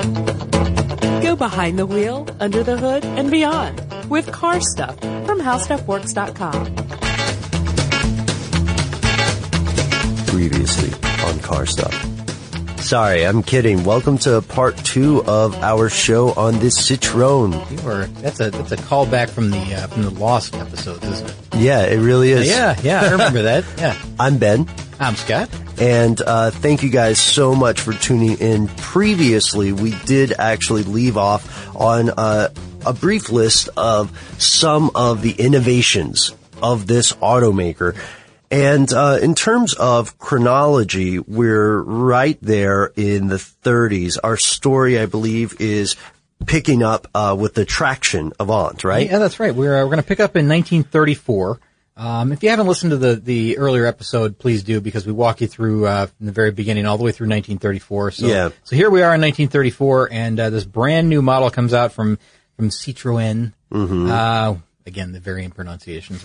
Go behind the wheel, under the hood, and beyond with Car Stuff from HowStuffWorks.com. Previously on Car Stuff. Sorry, I'm kidding. Welcome to part 2 of our show on this Citroen. That's a callback from the Lost episodes, isn't it? Yeah, it really is. Yeah, I remember that. Yeah. I'm Ben. I'm Scott. And thank you guys so much for tuning in. Previously, we did actually leave off on a brief list of some of the innovations of this automaker. And in terms of chronology, we're right there in the 30s. Our story, I believe, is picking up with the Traction Avant, right? Yeah, that's right. We're going to pick up in 1934. If you haven't listened to the earlier episode, please do, because we walk you through from the very beginning all the way through 1934. So here we are in 1934, and this brand new model comes out from Citroën. Mm-hmm. Again, the variant pronunciations,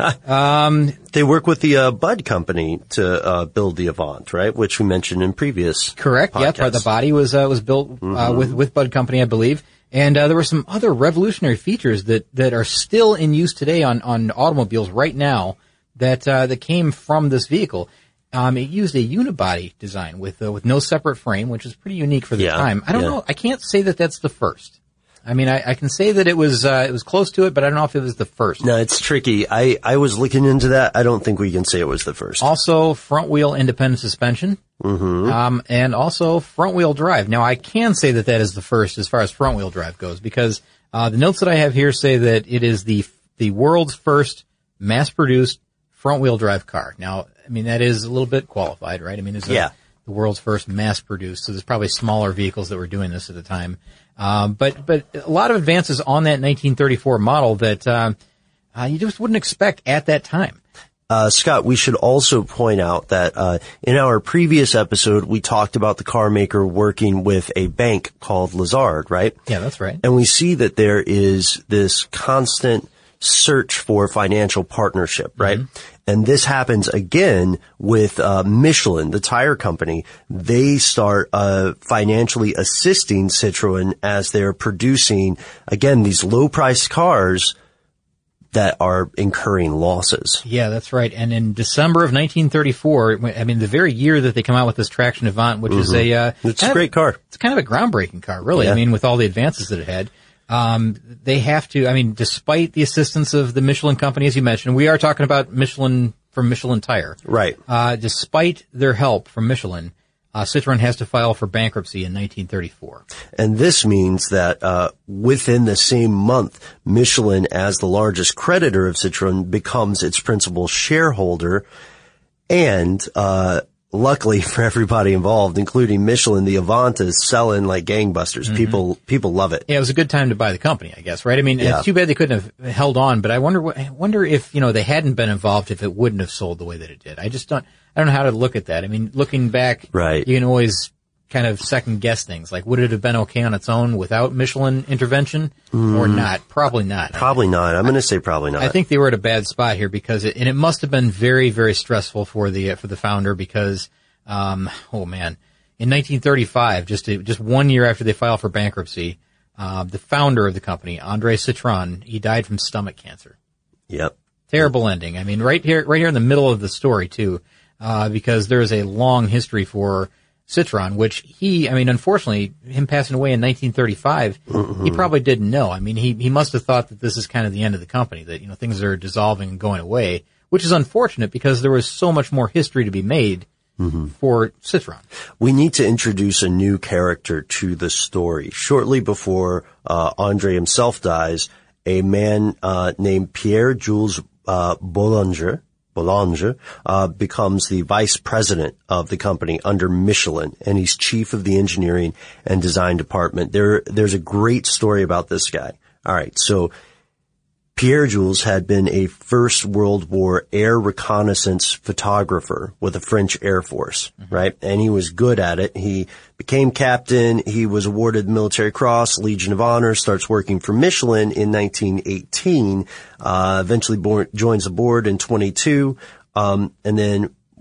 right? They work with the Bud company to build the Avant, right? Which we mentioned in previous Correct. podcasts. Yeah, the body was built with Bud company, I believe. And there were some other revolutionary features that are still in use today on automobiles right now that came from this vehicle. It used a unibody design with no separate frame, which is pretty unique for the time. I don't know. I can't say that that's the first. I mean, I can say that it was close to it, but I don't know if it was the first. No, it's tricky. I was looking into that. I don't think we can say it was the first. Also, front wheel independent suspension. Mm-hmm. And also front wheel drive. Now, I can say that is the first as far as front wheel drive goes, because the notes that I have here say that it is the world's first mass produced front wheel drive car. Now, I mean, that is a little bit qualified, right? I mean, it's the world's first mass produced, so there's probably smaller vehicles that were doing this at the time. But a lot of advances on that 1934 model that you just wouldn't expect at that time. Scott, we should also point out that in our previous episode, we talked about the car maker working with a bank called Lazard, right? Yeah, that's right. And we see that there is this constant search for financial partnership, right? Mm-hmm. And this happens again with Michelin, the tire company. They start financially assisting Citroën as they're producing, again, these low-priced cars that are incurring losses. Yeah, that's right. And in December of 1934, I mean, the very year that they come out with this Traction Avant, which is it's a great car. It's kind of a groundbreaking car, really. Yeah. I mean, with all the advances that it had. They have to, I mean, despite the assistance of the Michelin company, as you mentioned, we are talking about Michelin from Michelin Tire. Right. Despite their help from Michelin, Citroën has to file for bankruptcy in 1934. And this means that, within the same month, Michelin, as the largest creditor of Citroën, becomes its principal shareholder. And, luckily for everybody involved, including Michelin, the Avant is selling like gangbusters. Mm-hmm. People love it. Yeah, it was a good time to buy the company, I guess, right? I mean, It's too bad they couldn't have held on, but I wonder if, they hadn't been involved, if it wouldn't have sold the way that it did. I don't know how to look at that. I mean, looking back, right, you can always kind of second guess things. Like, would it have been okay on its own without Michelin intervention or not? Probably not. Probably not. I'm going to say probably not. I think they were at a bad spot here because it must have been very, very stressful for the founder because, in 1935, just 1 year after they filed for bankruptcy, the founder of the company, André Citroën, he died from stomach cancer. Yep. Terrible ending. I mean, right here in the middle of the story too, because there is a long history for Citroën, which unfortunately, him passing away in 1935, he probably didn't know. I mean, he must have thought that this is kind of the end of the company, that, things are dissolving and going away, which is unfortunate because there was so much more history to be made for Citroën. We need to introduce a new character to the story. Shortly before, André himself dies, a man, named Pierre-Jules, Boulanger, becomes the vice president of the company under Michelin, and he's chief of the engineering and design department. There's a great story about this guy. All right. So Pierre-Jules had been a First World War air reconnaissance photographer with the French Air Force, right? And he was good at it. He became captain. He was awarded the Military Cross, Legion of Honor, starts working for Michelin in 1918, eventually joins the board in 22. And then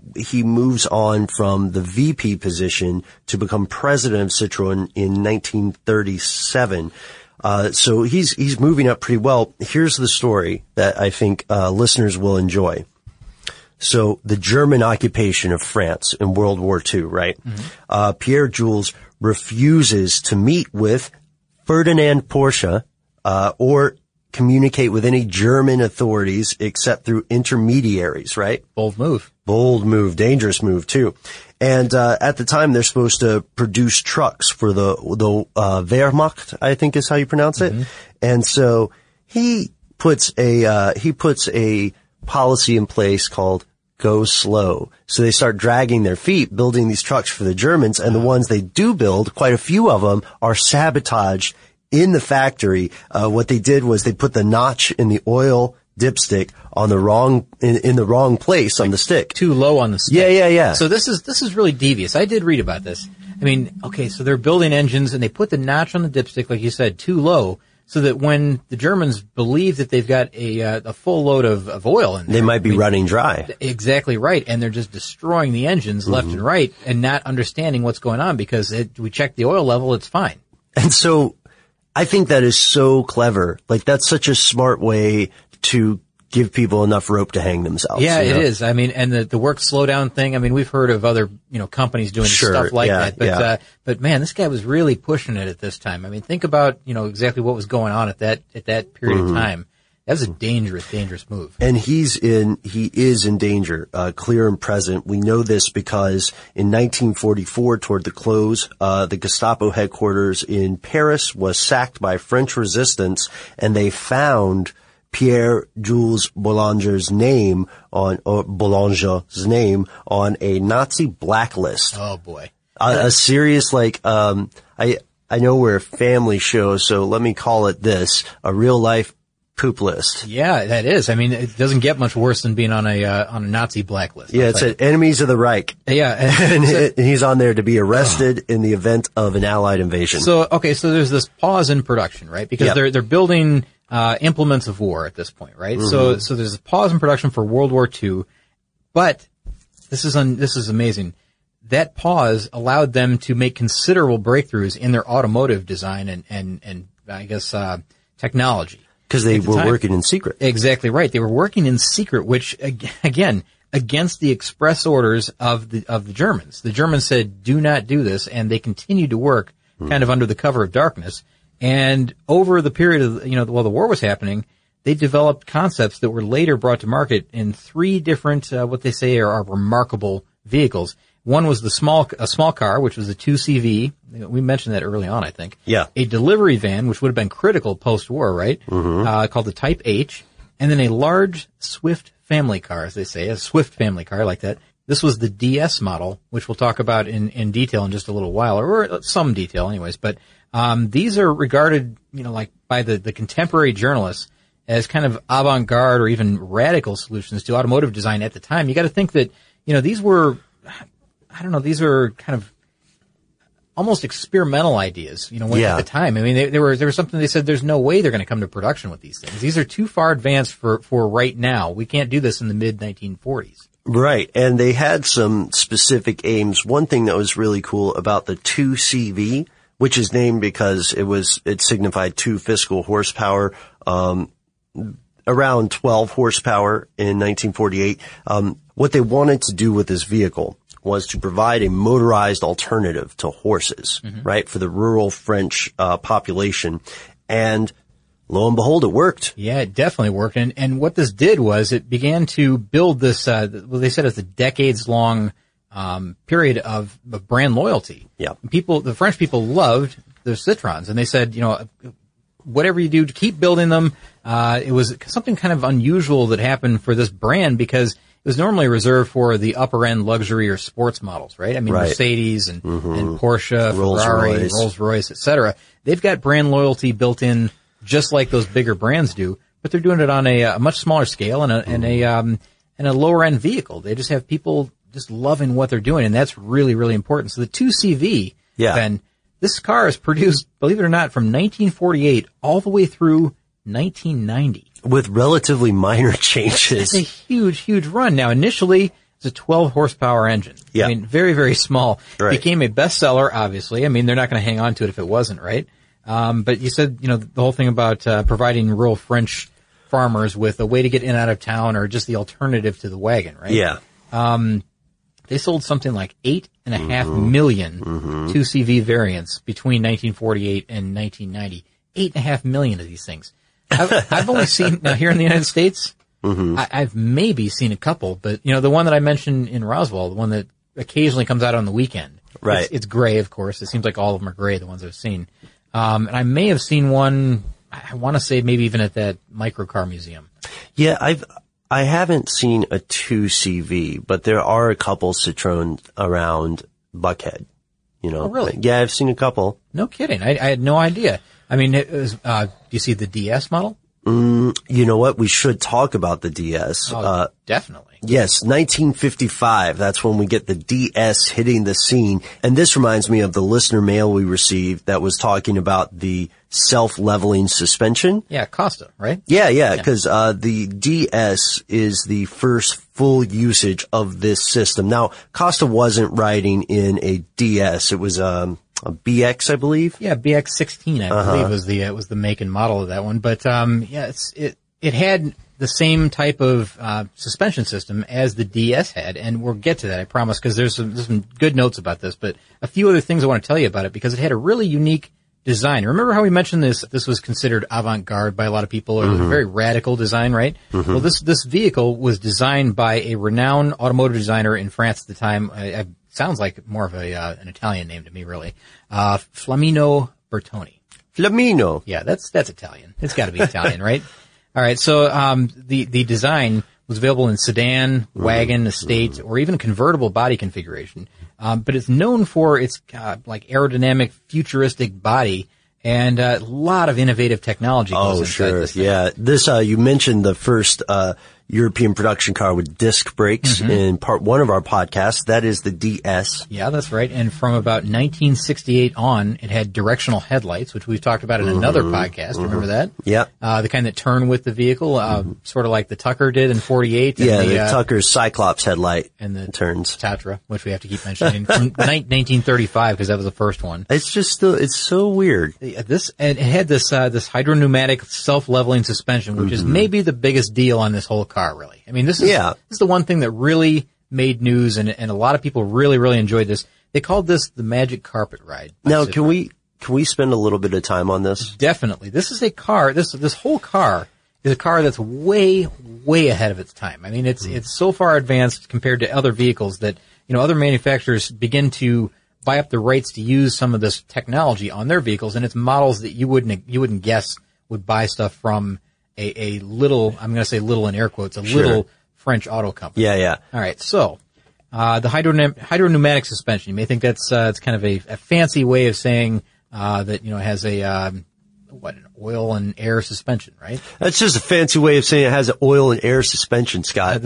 he moves on from the VP position to become president of Citroën in 1937. So he's moving up pretty well. Here's the story that I think listeners will enjoy. So the German occupation of France in World War II, right? Mm-hmm. Pierre Jules refuses to meet with Ferdinand Porsche, or communicate with any German authorities except through intermediaries, right? Bold move. Bold move. Dangerous move too. And, at the time they're supposed to produce trucks for the Wehrmacht, I think is how you pronounce it. Mm-hmm. And so he puts a policy in place called go slow. So they start dragging their feet, building these trucks for the Germans, and the ones they do build, quite a few of them, are sabotaged in the factory. What they did was they put the notch in the oil dipstick on the wrong, in the wrong place on the stick. Too low on the stick. Yeah. So this is really devious. I did read about this. I mean, okay, so they're building engines and they put the notch on the dipstick, like you said, too low, so that when the Germans believe that they've got a full load of oil in there, they might be running dry. Exactly right. And they're just destroying the engines left and right and not understanding what's going on because we checked the oil level, it's fine. And so I think that is so clever. Like, that's such a smart way to give people enough rope to hang themselves. Yeah, it is. I mean, and the work slowdown thing, I mean, we've heard of other, companies doing stuff like that. But man, this guy was really pushing it at this time. I mean, think about, exactly what was going on at that period of time. That was a dangerous move. And he is in danger, clear and present. We know this because in 1944, toward the close, the Gestapo headquarters in Paris was sacked by French resistance, and they found Pierre Jules Boulanger's name on a Nazi blacklist. Oh boy. A serious, I know we're a family show, so let me call it this, a real life poop list. Yeah, that is. I mean, it doesn't get much worse than being on a Nazi blacklist. Yeah, it's enemies of the Reich. Yeah. And he's on there to be arrested in the event of an Allied invasion. So there's this pause in production, right? Because they're building implements of war at this point, right? Mm-hmm. So there's a pause in production for World War II, but this is amazing. That pause allowed them to make considerable breakthroughs in their automotive design and I guess technology. Because they were working in secret. Exactly right. They were working in secret, which again, against the express orders of the Germans. The Germans said, do not do this, and they continued to work kind of under the cover of darkness. And over the period of, while the war was happening, they developed concepts that were later brought to market in 3 different, what they say are remarkable vehicles. One was a small car, which was a 2CV. We mentioned that early on, I think. Yeah. A delivery van, which would have been critical post-war, right? Mm-hmm. Called the Type H. And then a large Swift family car, as they say, a Swift family car like that. This was the DS model, which we'll talk about in detail in just a little while, or some detail anyways. But these are regarded, by the contemporary journalists as kind of avant-garde or even radical solutions to automotive design at the time. You got to think that, these were, these are kind of almost experimental ideas, at the time. I mean, there was something they said there's no way they're going to come to production with these things. These are too far advanced for right now. We can't do this in the mid-1940s. Right. And they had some specific aims. One thing that was really cool about the 2CV, which is named because it signified 2 fiscal horsepower, around 12 horsepower in 1948. What they wanted to do with this vehicle was to provide a motorized alternative to horses, right, for the rural French population. And lo and behold, it worked. Yeah, it definitely worked. And what this did was it began to build this, they said it's a decades-long period of brand loyalty. Yeah. The French people loved the Citroëns, and they said, whatever you do to keep building them. It was something kind of unusual that happened for this brand because it was normally reserved for the upper end luxury or sports models, right? I mean, right. Mercedes and Porsche, Ferrari, Rolls-Royce, etc. They've got brand loyalty built in just like those bigger brands do, but they're doing it on a much smaller scale and a lower end vehicle. They just have people just loving what they're doing, and that's really, really important. So the 2CV, Ben, this car is produced, believe it or not, from 1948 all the way through 1990. With relatively minor changes. It's a huge, huge run. Now, initially, It's a 12 horsepower engine. Yeah. I mean, very, very small. Right. Became a bestseller, obviously. I mean, they're not going to hang on to it if it wasn't, right? But you said, the whole thing about, providing rural French farmers with a way to get in and out of town or just the alternative to the wagon, right? Yeah. They sold something like 8.5 million 2CV variants between 1948 and 1990. 8.5 million of these things. I've only seen, now here in the United States, I've maybe seen a couple, but the one that I mentioned in Roswell, the one that occasionally comes out on the weekend. Right. It's gray, of course. It seems like all of them are gray, the ones I've seen. And I may have seen one, I want to say maybe even at that microcar museum. Yeah, I haven't seen a 2CV, but there are a couple Citroën around Buckhead, Oh, really? Yeah, I've seen a couple. No kidding. I had no idea. I mean, it was, do you see the DS model? You know what? We should talk about the DS. Oh, definitely. Yes, 1955. That's when we get the DS hitting the scene. And this reminds me of the listener mail we received that was talking about the self-leveling suspension. Yeah, Costa, right? Yeah, because the DS is the first full usage of this system. Now, Costa wasn't riding in a DS. It was a BX, I believe. Yeah, BX16, I believe was the make and model of that one. But it had the same type of suspension system as the DS had, and we'll get to that, I promise, because there's some good notes about this. But a few other things I want to tell you about it because it had a really unique design. Remember how we mentioned this? This was considered avant-garde by a lot of people, or a very radical design, right? Well, this vehicle was designed by a renowned automotive designer in France at the time. Sounds like more of an Italian name to me, really. Flamino Bertoni. Flamino. Yeah, that's Italian. It's got to be Italian, right? All right. So the design was available in sedan, wagon, estate, or even convertible body configuration. But it's known for its like aerodynamic, futuristic body. And a lot of innovative technology goes inside this thing. Yeah. This, you mentioned the first European production car with disc brakes in part 1 of our podcast. That is the DS. Yeah, that's right. And from about 1968 on, it had directional headlights, which we've talked about in another podcast. Remember that? Yeah. The kind that turn with the vehicle, sort of like the Tucker did in 48. Yeah, and the Tucker's Cyclops headlight and the turns. Tatra, which we have to keep mentioning, from 1935, because that was the first one. It's just still, it's so weird. And it had this hydropneumatic self-leveling suspension, which is maybe the biggest deal on this whole car, really. I mean, this is the one thing that really made news, and a lot of people really, really enjoyed this. They called this the Magic Carpet Ride. Now, can we spend a little bit of time on this? Definitely. This is a car, this whole car is a car that's way, way ahead of its time. I mean, it's so far advanced compared to other vehicles that, other manufacturers begin to buy up the rights to use some of this technology on their vehicles, and it's models that you wouldn't guess would buy stuff from a little, I'm going to say little in air quotes, little French auto company. Yeah. All right. So, the hydropneumatic suspension, you may think that's, it's kind of a fancy way of saying, that, has an oil and air suspension, right? That's just a fancy way of saying it has an oil and air suspension, Scott.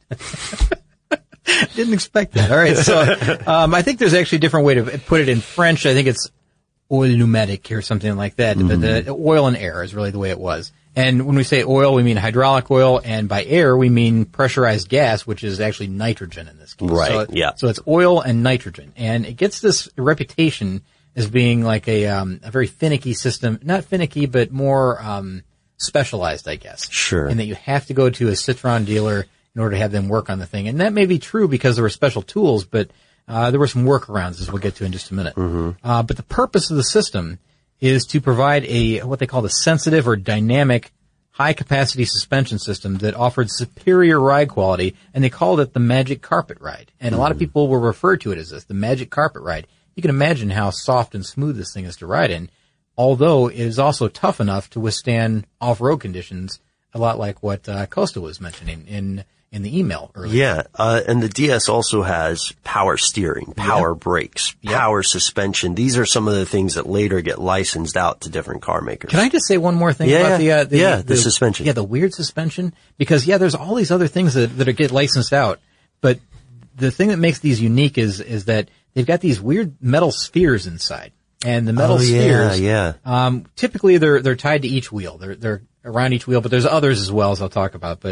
Didn't expect that. All right. So, I think there's actually a different way to put it in French. I think it's oil pneumatic or something like that. But the oil and air is really the way it was. And when we say oil, we mean hydraulic oil, and by air, we mean pressurized gas, which is actually nitrogen in this case. Right. So it's oil and nitrogen. And it gets this reputation as being like a very finicky system. Not finicky, but more, specialized, I guess. Sure. And that you have to go to a Citroën dealer in order to have them work on the thing. And that may be true because there were special tools, but there were some workarounds, as we'll get to in just a minute. But the purpose of the system is to provide what they call the sensitive or dynamic high-capacity suspension system that offered superior ride quality, and they called it the Magic Carpet Ride. And a lot of people will refer to it as this, the Magic Carpet Ride. You can imagine how soft and smooth this thing is to ride in, although it is also tough enough to withstand off-road conditions, a lot like what Costa was mentioning in the email earlier. Yeah, and the DS also has power steering, power brakes, power suspension. These are some of the things that later get licensed out to different car makers. Can I just say one more thing about the suspension? Yeah, the weird suspension. Because, there's all these other things that get licensed out, but the thing that makes these unique is that they've got these weird metal spheres inside. And the metal spheres, typically they're tied to each wheel. They're around each wheel, but there's others as well, as I'll talk about. But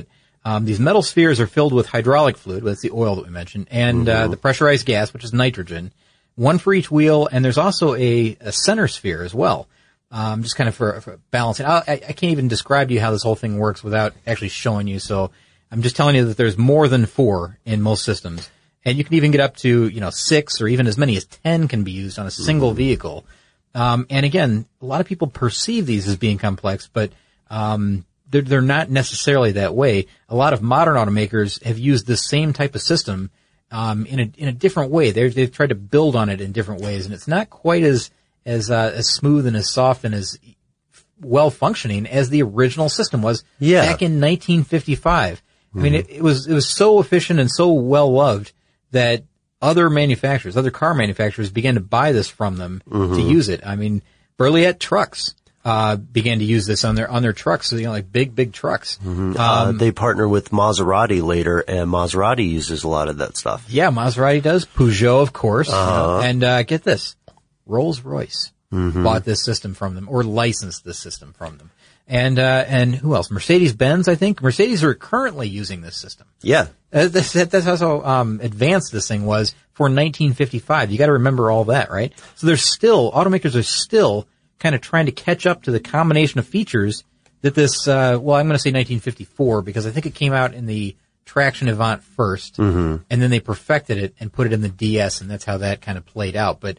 These metal spheres are filled with hydraulic fluid, that's the oil that we mentioned, and the pressurized gas, which is nitrogen, one for each wheel, and there's also a center sphere as well. Just kind of for balancing. I can't even describe to you how this whole thing works without actually showing you, so I'm just telling you that there's more than 4 in most systems. And you can even get up to, 6 or even as many as 10 can be used on a single vehicle. And again, a lot of people perceive these as being complex, but they're not necessarily that way. A lot of modern automakers have used the same type of system in a different way. They've tried to build on it in different ways, and it's not quite as smooth and as soft and as well functioning as the original system was back in 1955. I mean, it was so efficient and so well loved that other car manufacturers began to buy this from them to use it. I mean, Burliet Trucks began to use this on their trucks, so, like big trucks. They partner with Maserati later, and Maserati uses a lot of that stuff. Yeah, Maserati does. Peugeot, of course. And get this, Rolls-Royce bought this system from them, or licensed this system from them. And who else? Mercedes-Benz, I think. Mercedes are currently using this system. Yeah. That's how advanced this thing was for 1955. You got to remember all that, right? So automakers are still kind of trying to catch up to the combination of features that this, I'm going to say 1954 because I think it came out in the Traction Avant first, and then they perfected it and put it in the DS, and that's how that kind of played out. But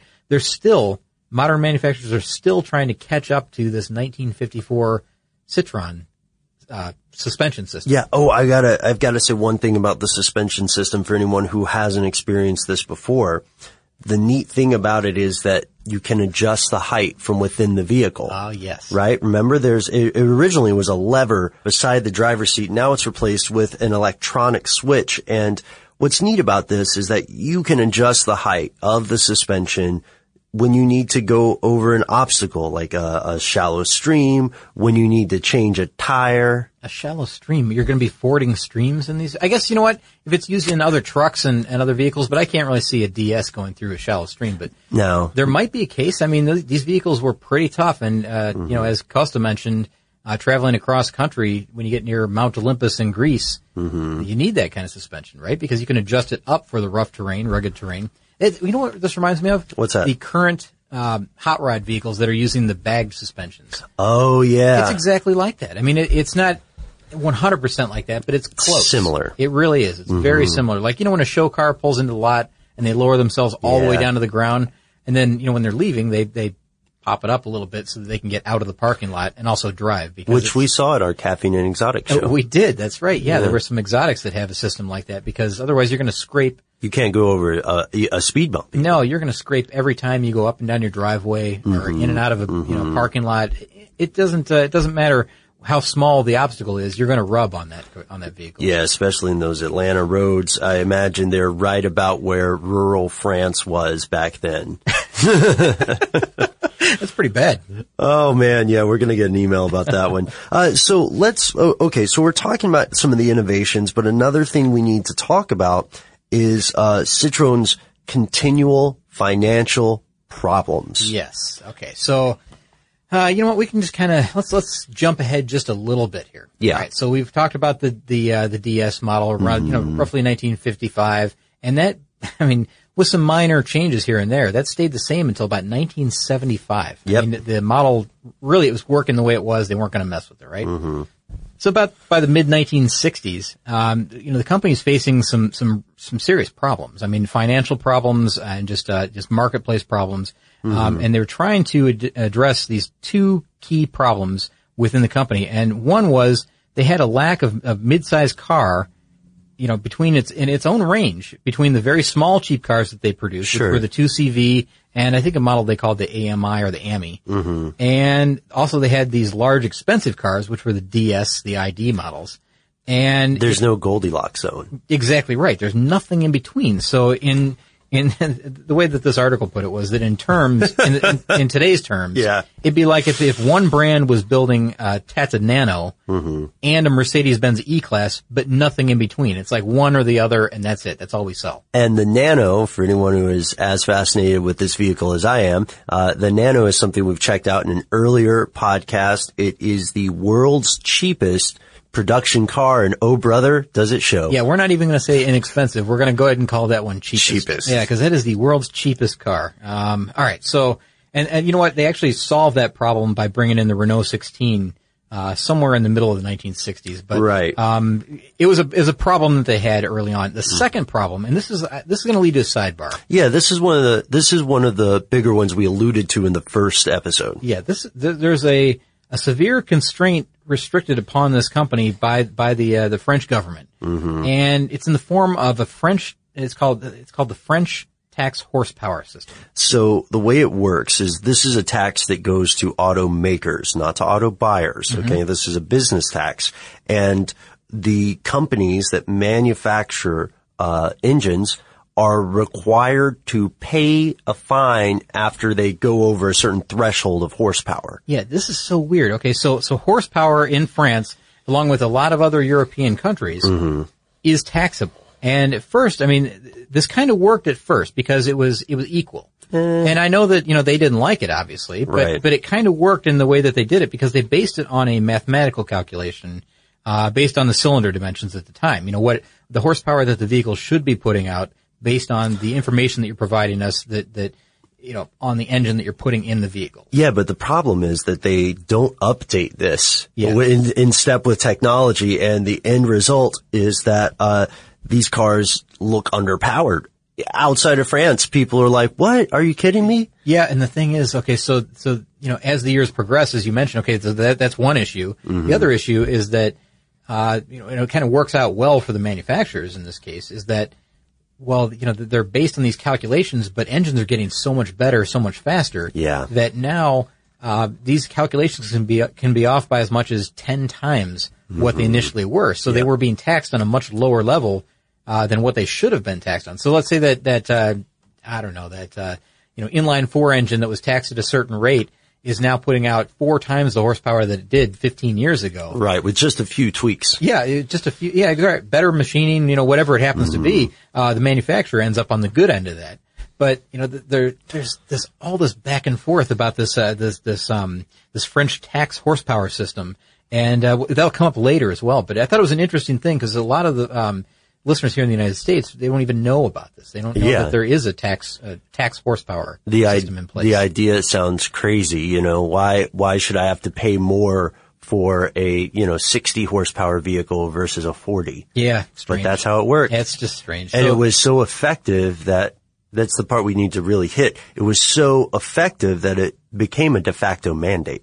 modern manufacturers are still trying to catch up to this 1954 Citroen suspension system. Yeah. Oh, I've gotta say one thing about the suspension system for anyone who hasn't experienced this before. The neat thing about it is that you can adjust the height from within the vehicle. Oh, yes. Right? Remember, it originally was a lever beside the driver's seat. Now it's replaced with an electronic switch. And what's neat about this is that you can adjust the height of the suspension when you need to go over an obstacle, like a shallow stream, when you need to change a tire. A shallow stream? You're going to be fording streams in these? I guess, you know what? If it's used in other trucks and other vehicles, but I can't really see a DS going through a shallow stream. But no, there might be a case. I mean, these vehicles were pretty tough. And, as Costa mentioned, traveling across country, when you get near Mount Olympus in Greece, you need that kind of suspension, right? Because you can adjust it up for the rough terrain, rugged terrain. You know what this reminds me of? What's that? The current hot rod vehicles that are using the bagged suspensions. Oh, yeah. It's exactly like that. I mean, it's not 100% like that, but it's close. Similar. It really is. It's very similar. Like, when a show car pulls into the lot and they lower themselves all the way down to the ground, and then, when they're leaving, they pop it up a little bit so that they can get out of the parking lot and also drive. Which we saw at our Caffeine and Exotic show. We did. That's right. Yeah, there were some exotics that have a system like that because otherwise you're going to scrape. You can't go over a speed bump. No, you're going to scrape every time you go up and down your driveway or in and out of a parking lot. It doesn't matter how small the obstacle is. You're going to rub on that vehicle. Yeah, especially in those Atlanta roads. I imagine they're right about where rural France was back then. That's pretty bad. Oh man, yeah, we're gonna get an email about that one. So we're talking about some of the innovations, but another thing we need to talk about is Citroen's continual financial problems. Yes. Okay. So, you know what? We can just kind of let's jump ahead just a little bit here. Yeah. All right. So we've talked about the DS model around roughly 1955, and that with some minor changes here and there, that stayed the same until about 1975. Yep. The model really it was working the way it was. They weren't going to mess with it, right? So about by the mid 1960s, the company's facing some serious problems. I mean, financial problems and just marketplace problems. And they were trying to address these two key problems within the company. And one was they had a lack of mid-sized car, between its own range, between the very small cheap cars that they produced, sure, which were the 2CV, and I think a model they called the AMI or the AMI. And also they had these large expensive cars, which were the DS, the ID models. And there's no Goldilocks zone. Exactly right. There's nothing in between. So in the way that this article put it was that in in today's terms, it'd be like if one brand was building a Tata Nano and a Mercedes-Benz E-Class, but nothing in between. It's like one or the other, and that's it. That's all we sell. And the Nano, for anyone who is as fascinated with this vehicle as I am, the Nano is something we've checked out in an earlier podcast. It is the world's cheapest production car, and oh brother, does it show. Yeah, we're not even going to say inexpensive. We're going to go ahead and call that one cheapest. Yeah, because that is the world's cheapest car. All right, so, and you know what? They actually solved that problem by bringing in the Renault 16 somewhere in the middle of the 1960s. But right. It was a problem that they had early on. The second problem, and this is going to lead to a sidebar. Yeah, this is one of the bigger ones we alluded to in the first episode. Yeah, there's a severe constraint restricted upon this company by the French government, and it's in the form of it's called the French tax horsepower system. So the way it works is this is a tax that goes to automakers, not to auto buyers. Okay, this is a business tax, and the companies that manufacture engines are required to pay a fine after they go over a certain threshold of horsepower. Yeah, this is so weird. Okay, so horsepower in France, along with a lot of other European countries, is taxable. And at first, I mean, this kind of worked at first because it was equal. And I know that, they didn't like it, obviously, but it kind of worked in the way that they did it because they based it on a mathematical calculation, based on the cylinder dimensions at the time. What the horsepower that the vehicle should be putting out based on the information that you're providing us that on the engine that you're putting in the vehicle. Yeah, but the problem is that they don't update this in step with technology, and the end result is that, these cars look underpowered. Outside of France, people are like, what? Are you kidding me? Yeah, and the thing is, okay, so as the years progress, as you mentioned, okay, so that's one issue. The other issue is that, it kind of works out well for the manufacturers in this case, is that, well, they're based on these calculations, but engines are getting so much better, so much faster, that now, these calculations can be off by as much as 10 times what they initially were. So they were being taxed on a much lower level than what they should have been taxed on. So let's say that inline four engine that was taxed at a certain rate is now putting out 4 times the horsepower that it did 15 years ago. Right, with just a few tweaks. Yeah, just a few. Yeah, right. Better machining, whatever it happens to be, the manufacturer ends up on the good end of that. But there's all this back and forth about this French tax horsepower system, and that'll come up later as well. But I thought it was an interesting thing because a lot of the listeners here in the United States, they don't even know about this. They don't know that there is a tax horsepower system in place. The idea sounds crazy. Why should I have to pay more for a 60 horsepower vehicle versus a 40? Yeah, strange. But that's how it worked. It's just strange. And it was so effective that's the part we need to really hit. It was so effective that it became a de facto mandate.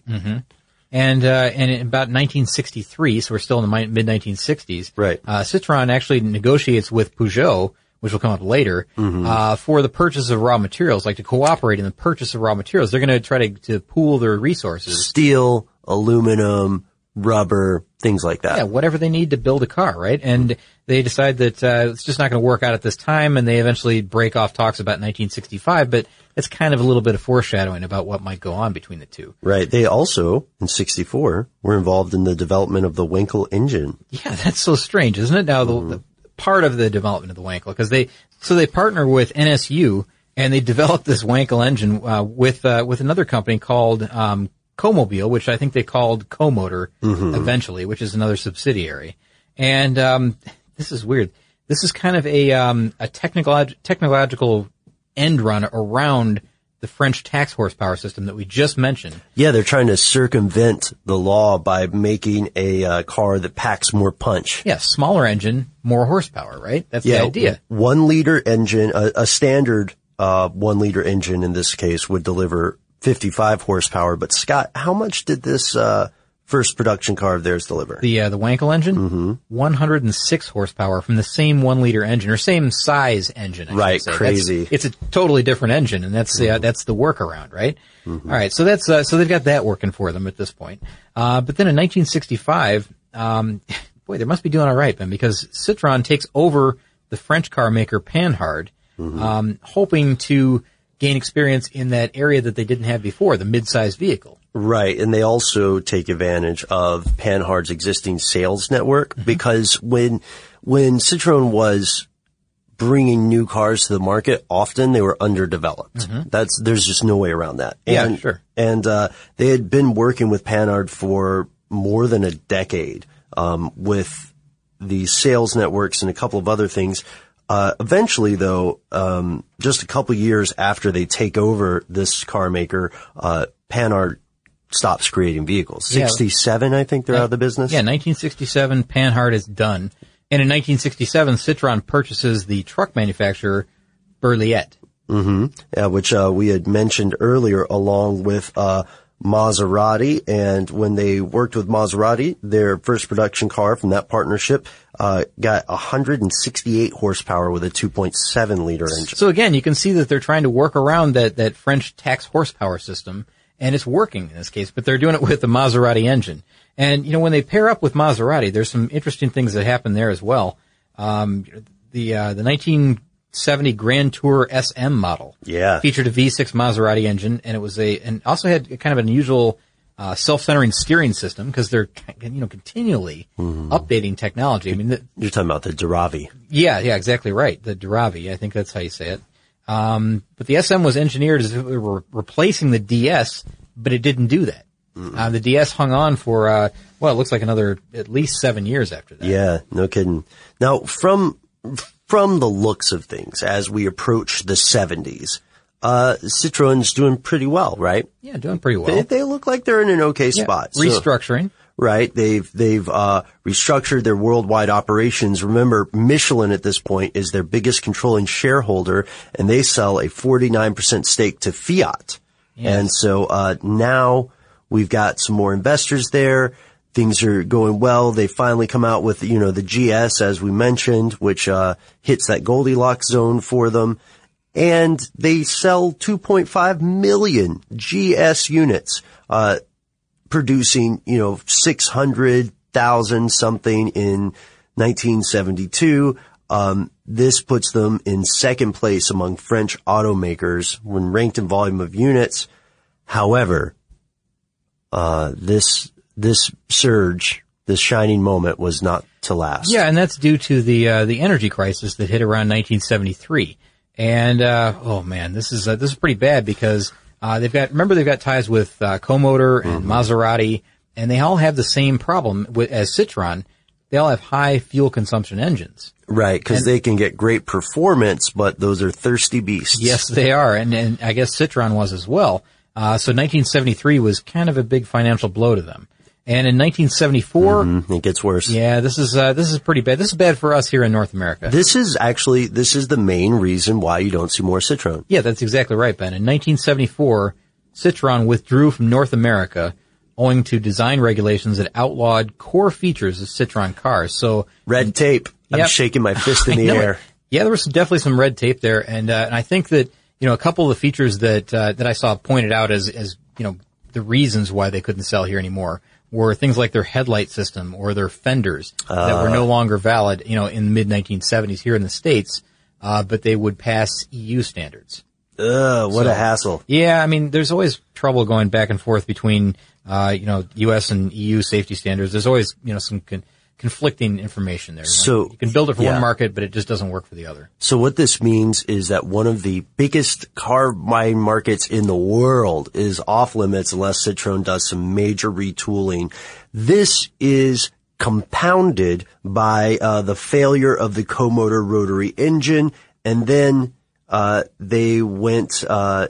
And in about 1963, so we're still in the mid-1960s, right. Citroën actually negotiates with Peugeot, which will come up later, for the purchase of raw materials, like to cooperate in the purchase of raw materials. They're going to try to pool their resources. Steel, aluminum, rubber, things like that. Yeah, whatever they need to build a car, right? And they decide that it's just not going to work out at this time, and they eventually break off talks about 1965, but it's kind of a little bit of foreshadowing about what might go on between the two. Right. They also, in 64, were involved in the development of the Wankel engine. Yeah, that's so strange, isn't it? Now, the part of the development of the Wankel, because they partner with NSU, and they developed this Wankel engine with another company called Comobile, which I think they called Comotor eventually, which is another subsidiary. And this is weird. This is kind of a technological end run around the French tax horsepower system that we just mentioned. Yeah, they're trying to circumvent the law by making a car that packs more punch. Yeah, smaller engine, more horsepower, right? That's the idea. 1 liter engine, a standard 1 liter engine in this case would deliver 55 horsepower. But Scott, how much did this first production car of theirs deliver? The Wankel engine? 106 horsepower from the same 1 liter engine, or same size engine, I right, should say. Crazy. It's a totally different engine, and that's the workaround, right? All right, so that's so they've got that working for them at this point. But then in 1965, boy, they must be doing all right, Ben, because Citroën takes over the French car maker Panhard, hoping to gain experience in that area that they didn't have before, the mid-sized vehicle. Right, and they also take advantage of Panhard's existing sales network, because when Citroën was bringing new cars to the market, often they were underdeveloped. There's just no way around that. And, yeah, sure. And they had been working with Panhard for more than a decade, with the sales networks and a couple of other things. Eventually, though, just a couple years after they take over this car maker, Panhard stops creating vehicles. 67, I think they're out of the business. Yeah, 1967, Panhard is done. And in 1967, Citroën purchases the truck manufacturer Berliet. Yeah, which we had mentioned earlier, along with Maserati. And when they worked with Maserati, their first production car from that partnership got 168 horsepower with a 2.7 liter engine. So again, you can see that they're trying to work around that French tax horsepower system, and it's working in this case, but they're doing it with the Maserati engine. And, you know, when they pair up with Maserati, there's some interesting things that happen there as well. The 1970 Grand Tour SM model featured a V6 Maserati engine, and it was and also had kind of an unusual self-centering steering system, because they're, you know, continually updating technology. I mean, you're talking about the Duravi. Yeah, exactly right. The Duravi, I think that's how you say it. But the SM was engineered as if it were replacing the DS, but it didn't do that. The DS hung on for, it looks like another at least 7 years after that. Yeah, no kidding. Now, from the looks of things, as we approach the 70s, Citroen's doing pretty well, right? Yeah, doing pretty well. They look like they're in an okay spot. Restructuring. Right. They've restructured their worldwide operations. Remember, Michelin at this point is their biggest controlling shareholder, and they sell a 49% stake to Fiat. Yes. And so, now we've got some more investors there. Things are going well. They finally come out with, you know, the GS, as we mentioned, which, hits that Goldilocks zone for them. And they sell 2.5 million GS units, producing, you know, 600,000 something in 1972. This puts them in second place among French automakers when ranked in volume of units. However, this surge, this shining moment, was not to last. Yeah, and that's due to the energy crisis that hit around 1973. And oh man, this is pretty bad, because they've got ties with Comotor and Maserati, and they all have the same problem as Citroën. They all have high fuel consumption engines. Right, because they can get great performance, but those are thirsty beasts. Yes, they are, and I guess Citroën was as well. So 1973 was kind of a big financial blow to them. And in 1974, it gets worse. Yeah, this is pretty bad. This is bad for us here in North America. This is the main reason why you don't see more Citroën. Yeah, that's exactly right, Ben. In 1974, Citroën withdrew from North America owing to design regulations that outlawed core features of Citroën cars. So red tape. I'm shaking my fist in the air. Yeah, there was definitely some red tape there, and I think that, you know, a couple of the features that I saw pointed out as you know, the reasons why they couldn't sell here anymore were things like their headlight system or their fenders that were no longer valid, you know, in the mid-1970s here in the States, but they would pass EU standards. What a hassle. Yeah, I mean, there's always trouble going back and forth between, you know, US and EU safety standards. There's always, you know, some conflicting information there. So you can build it for one market, but it just doesn't work for the other. So what this means is that one of the biggest car buying markets in the world is off limits unless Citroën does some major retooling. This is compounded by the failure of the Comotor rotary engine, and then they went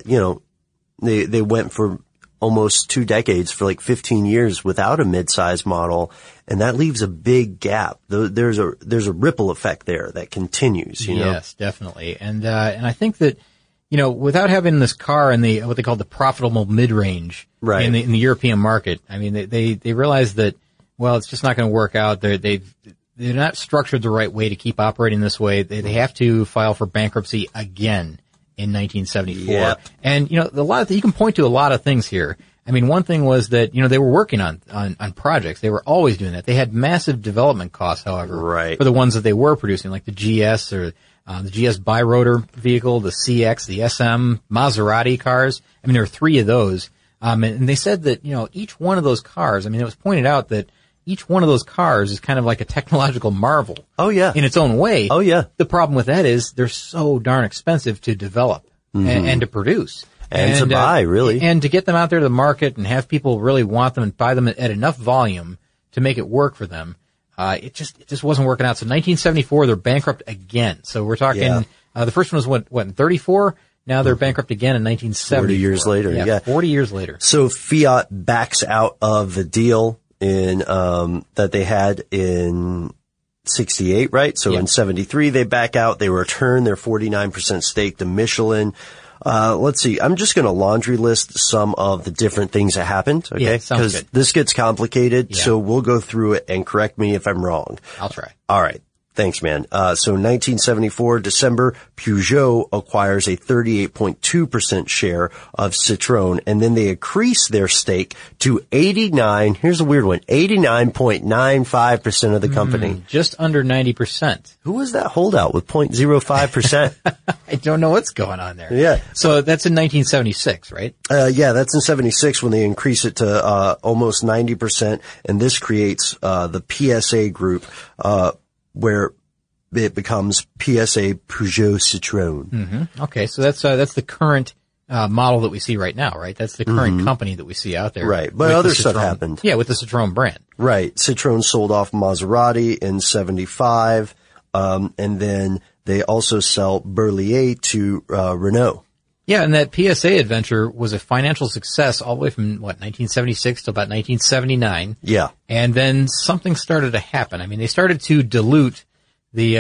they went for almost 2 decades, for like 15 years, without a mid-size model, and that leaves a big gap. There's a ripple effect there that continues, you know? Yes, definitely. And I think that, you know, without having this car in what they call the profitable mid-range in the European market, I mean, they realize that, well, it's just not going to work out. They're not structured the right way to keep operating this way. They have to file for bankruptcy again in 1974. Yep. And, you know, you can point to a lot of things here. I mean, one thing was that, you know, they were working on projects. They were always doing that. They had massive development costs, however, for the ones that they were producing, like the GS or the GS birotor vehicle, the CX, the SM, Maserati cars. I mean, there were 3 of those. And they said that, you know, each one of those cars, I mean, it was pointed out that each one of those cars is kind of like a technological marvel. Oh, yeah. In its own way. Oh, yeah. The problem with that is they're so darn expensive to develop and to produce. And to buy, really. And to get them out there to the market and have people really want them and buy them at enough volume to make it work for them. it just wasn't working out. So 1974, they're bankrupt again. So we're talking, the first one was what, in 34? Now they're bankrupt again in 1970. 40 years later, yeah. 40 years later. So Fiat backs out of the deal that they had in 68, right? So in 73, they back out. They return their 49% stake to Michelin. Let's see. I'm just going to laundry list some of the different things that happened. Okay. Yeah, sounds good. Because this gets complicated. Yeah. So we'll go through it and correct me if I'm wrong. I'll try. All right. Thanks, man. So 1974, December, Peugeot acquires a 38.2% share of Citroën, and then they increase their stake to 89, here's a weird one, 89.95% of the company. Just under 90%. Who was that holdout with 0.05%? I don't know what's going on there. Yeah. So that's in 1976, right? Yeah, that's in 76 when they increase it to, almost 90%, and this creates, the PSA group, where it becomes PSA Peugeot Citroën. Mm-hmm. Okay, so that's the current model that we see right now, right? That's the current company that we see out there. Right, but other stuff happened. Yeah, with the Citroën brand. Right, Citroën sold off Maserati in 75, and then they also sell Berliet to Renault. Yeah, and that PSA adventure was a financial success all the way from, 1976 to about 1979. Yeah. And then something started to happen. I mean, they started to dilute the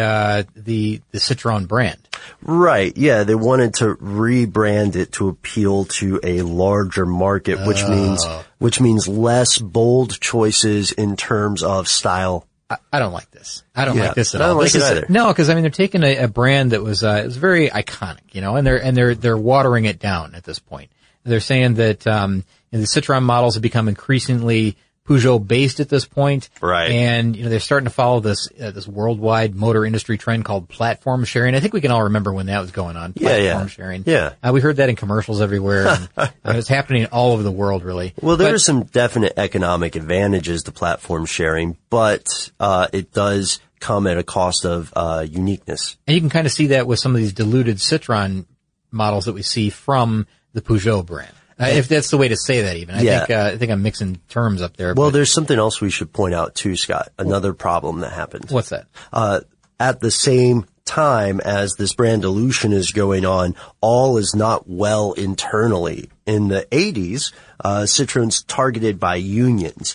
Citroën brand. Right, yeah, they wanted to rebrand it to appeal to a larger market, which means less bold choices in terms of style. I don't like this. I don't like this at all. I don't like it either. No, because I mean they're taking a brand that was it was very iconic, and they're watering it down at this point. They're saying that the Citroën models have become increasingly Peugeot based at this point, right? And they're starting to follow this worldwide motor industry trend called platform sharing. I think we can all remember when that was going on. Platform sharing. Yeah, we heard that in commercials everywhere. And, it's happening all over the world, really. Well, there are some definite economic advantages to platform sharing, but it does come at a cost of uniqueness. And you can kind of see that with some of these diluted Citroën models that we see from the Peugeot brand. If that's the way to say that even. I think I'm mixing terms up there. Well, there's something else we should point out too, Scott. Another problem that happened. What's that? At the same time as this brand dilution is going on, all is not well internally. In the 80s, Citroen's targeted by unions.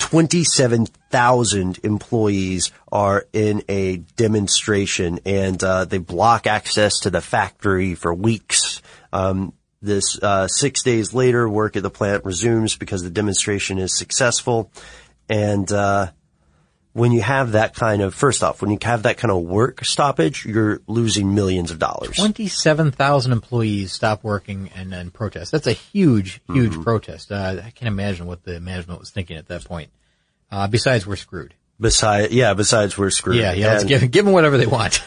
27,000 employees are in a demonstration, and they block access to the factory for weeks. This 6 days later, work at the plant resumes because the demonstration is successful. And when you have that kind of, first off, when you have that kind of work stoppage, you're losing millions of dollars. 27,000 employees stop working and then protest. That's a huge protest. I can't imagine what the management was thinking at that point. Besides, we're screwed. Besides, we're screwed. Yeah, let's give them whatever they want.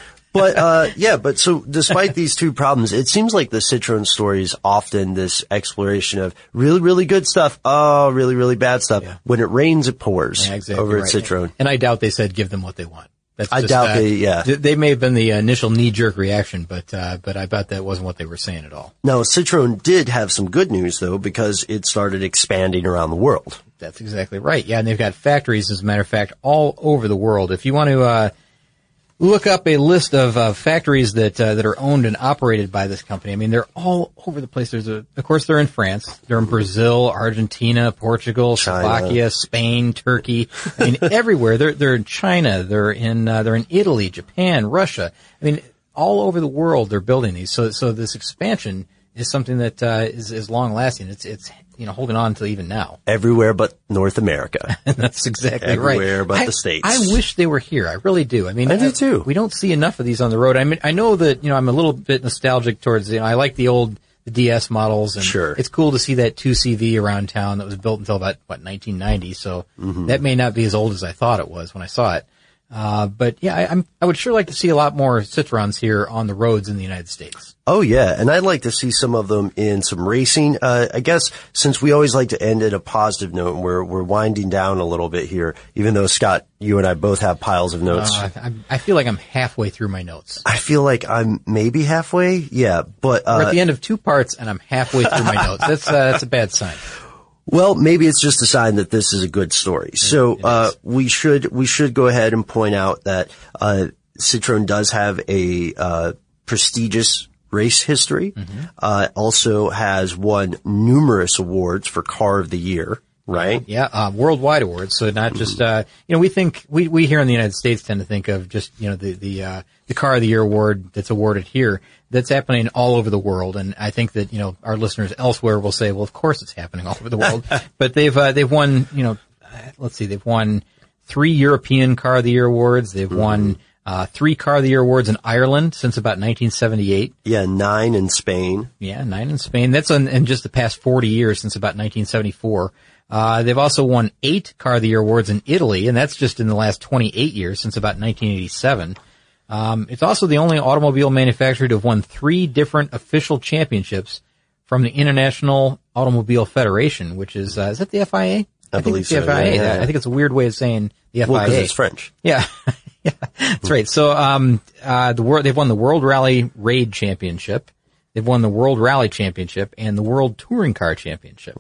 But so despite these two problems, it seems like the Citroën story is often this exploration of really, really good stuff. Oh, really, really bad stuff. Yeah. When it rains, it pours over at Citroën. And I doubt they said give them what they want. I doubt they may have been the initial knee-jerk reaction, but I bet that wasn't what they were saying at all. Now, Citroën did have some good news though, because it started expanding around the world. That's exactly right. Yeah, and they've got factories, as a matter of fact, all over the world. If you want to, look up a list of factories that are owned and operated by this company. I mean, they're all over the place. Of course, they're in France. They're in Brazil, Argentina, Portugal, China, Slovakia, Spain, Turkey. I mean, everywhere. They're in China. They're in Italy, Japan, Russia. I mean, all over the world they're building these. So this expansion is something that is long lasting. It's holding on to even now. Everywhere but North America. That's exactly right. Everywhere but the States. I wish they were here. I really do. I mean, I do too. We don't see enough of these on the road. I mean, I know that, I'm a little bit nostalgic towards, I like the DS models, and sure, it's cool to see that 2CV around town that was built until about, 1990. So that may not be as old as I thought it was when I saw it. But yeah, I would sure like to see a lot more Citroëns here on the roads in the United States. Oh yeah, and I'd like to see some of them in some racing. I guess since we always like to end at a positive note, and we're winding down a little bit here, even though Scott, you and I both have piles of notes. I feel like I'm halfway through my notes. I feel like I'm maybe halfway. Yeah, but we're at the end of 2 parts and I'm halfway through my notes. That's a bad sign. Well, maybe it's just a sign that this is a good story. So, we should go ahead and point out that, Citroën does have a, prestigious race history, also has won numerous awards for Car of the Year, right? Yeah, worldwide awards. So not just, we think, we here in the United States tend to think of just, the Car of the Year award that's awarded here. That's happening all over the world. And I think that, our listeners elsewhere will say, well, of course it's happening all over the world. But they've won, they've won 3 European Car of the Year awards. They've won, 3 Car of the Year awards in Ireland since about 1978. Yeah, 9 in Spain. Yeah, 9 in Spain. That's in just the past 40 years since about 1974. They've also won 8 Car of the Year awards in Italy, and that's just in the last 28 years since about 1987. It's also the only automobile manufacturer to have won 3 different official championships from the International Automobile Federation, which is that the FIA? I believe it's the so. FIA. Yeah. I think it's a weird way of saying the FIA. Well, because it's French. Yeah. Yeah, that's right. So, they've won the World Rally Raid Championship. They've won the World Rally Championship and the World Touring Car Championship.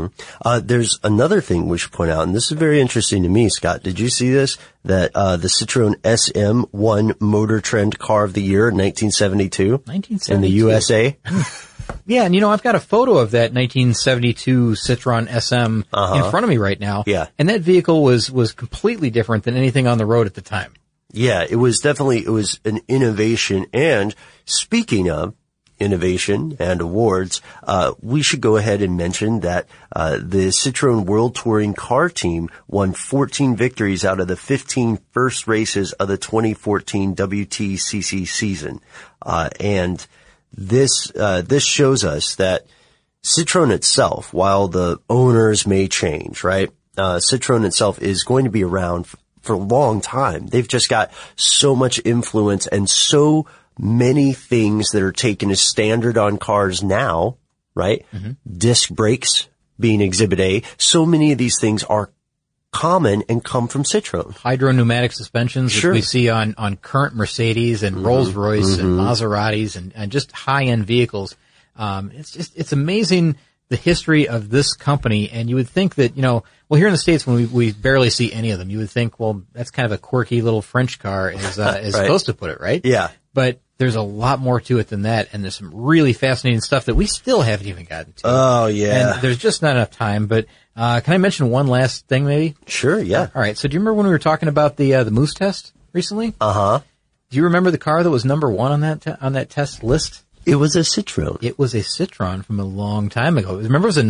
There's another thing we should point out, and this is very interesting to me, Scott. Did you see this? That, the Citroën SM won Motor Trend Car of the Year in 1972. 1972. In the USA. Yeah, and I've got a photo of that 1972 Citroën SM in front of me right now. Yeah. And that vehicle was completely different than anything on the road at the time. Yeah, it was an innovation. And speaking of innovation and awards, we should go ahead and mention that, the Citroën World Touring Car Team won 14 victories out of the 15 first races of the 2014 WTCC season. And this shows us that Citroën itself, while the owners may change, right? Citroën itself is going to be around for a long time. They've just got so much influence and so many things that are taken as standard on cars now, right? Disc brakes being Exhibit A. So many of these things are common and come from Citroën. Hydro-pneumatic suspensions Sure. that we see on current Mercedes and Rolls-Royce and Maseratis and just high-end vehicles. It's amazing the history of this company. And you would think that, here in the States, when we barely see any of them, you would think, well, that's kind of a quirky little French car as Right. supposed to put it, right? Yeah. But there's a lot more to it than that, and there's some really fascinating stuff that we still haven't even gotten to. Oh, yeah. And there's just not enough time, but can I mention one last thing maybe? Sure, yeah. All right, so do you remember when we were talking about the Moose test recently? Uh-huh. Do you remember the car that was number 1 on that test list? It was a Citroën. It was a Citroën from a long time ago. Remember, it was a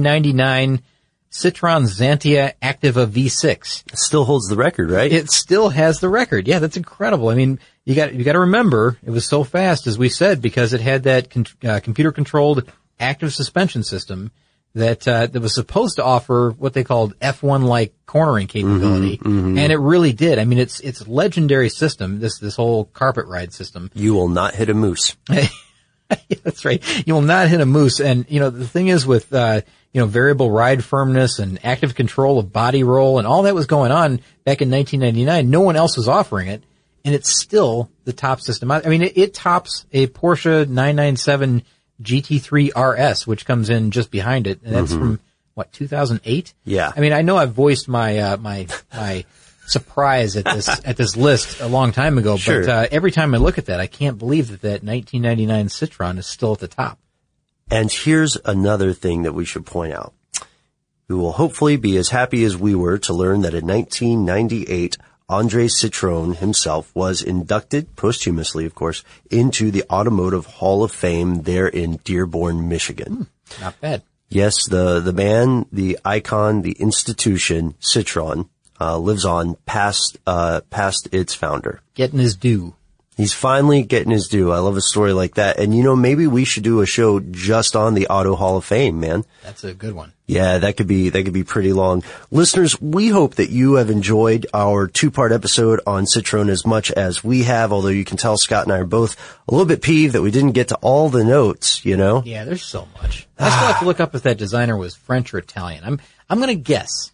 1999 Citroën Xantia Activa V6. It still holds the record, right? It still has the record. Yeah, that's incredible. I mean, you got to remember, it was so fast, as we said, because it had that computer controlled active suspension system that was supposed to offer what they called F1 like cornering capability, and it really did. I mean, it's legendary system. This whole carpet ride system. You will not hit a moose. That's right. You will not hit a moose. And the thing is with variable ride firmness and active control of body roll and all that was going on back in 1999. No one else was offering it, and it's still the top system. I mean, it tops a Porsche 997 GT3 RS, which comes in just behind it, and that's from 2008. Yeah. I mean, I know I've voiced my my surprise at this list a long time ago, Sure. but every time I look at that, I can't believe that 1999 Citroën is still at the top. And here's another thing that we should point out. We will hopefully be as happy as we were to learn that in 1998, André Citroën himself was inducted, posthumously of course, into the Automotive Hall of Fame there in Dearborn, Michigan. Not bad. Yes, the man, the icon, the institution, Citroën, lives on past its founder. Getting his due. He's finally getting his due. I love a story like that. And maybe we should do a show just on the Auto Hall of Fame, man. That's a good one. Yeah, that could be pretty long. Listeners, we hope that you have enjoyed our 2-part episode on Citroën as much as we have, although you can tell Scott and I are both a little bit peeved that we didn't get to all the notes, Yeah, there's so much. I still have to look up if that designer was French or Italian. I'm gonna guess.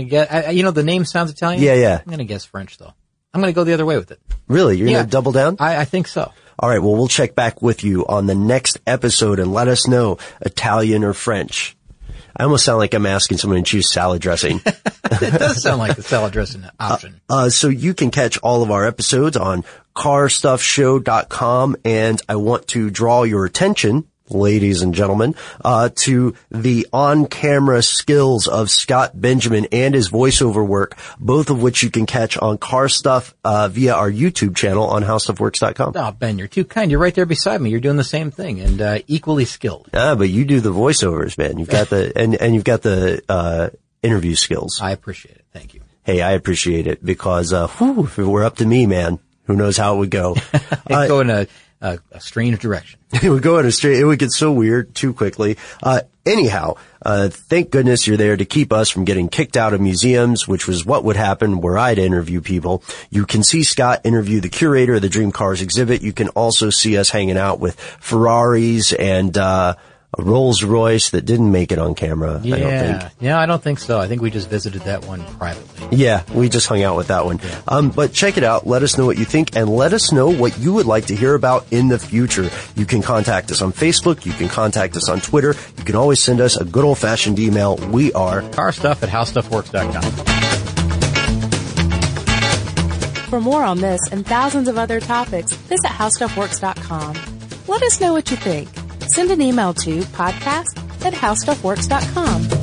The name sounds Italian? Yeah. I'm gonna guess French though. I'm gonna go the other way with it. Really? You're gonna double down? I think so. All right, well, we'll check back with you on the next episode and let us know, Italian or French. I almost sound like I'm asking someone to choose salad dressing. It does sound like the salad dressing option. So you can catch all of our episodes on carstuffshow.com, and I want to draw your attention, ladies and gentlemen, to the on-camera skills of Scott Benjamin and his voiceover work, both of which you can catch on Car Stuff via our YouTube channel on HowStuffWorks.com. Oh, Ben, you're too kind. You're right there beside me. You're doing the same thing and equally skilled. But you do the voiceovers, man. You've got and you've got the interview skills. I appreciate it. Thank you. Hey, I appreciate it because if it were up to me, man, who knows how it would go. It'd go in a strange direction. It would go in it would get so weird too quickly. Anyhow, thank goodness you're there to keep us from getting kicked out of museums, which was what would happen were I to interview people. You can see Scott interview the curator of the Dream Cars exhibit. You can also see us hanging out with Ferraris and, a Rolls Royce that didn't make it on camera, I don't think. Yeah, I don't think so. I think we just visited that one privately. Yeah, we just hung out with that one. Yeah. But check it out. Let us know what you think, and let us know what you would like to hear about in the future. You can contact us on Facebook. You can contact us on Twitter. You can always send us a good old-fashioned email. We are carstuff@howstuffworks.com. For more on this and thousands of other topics, visit howstuffworks.com. Let us know what you think. Send an email to podcast@howstuffworks.com.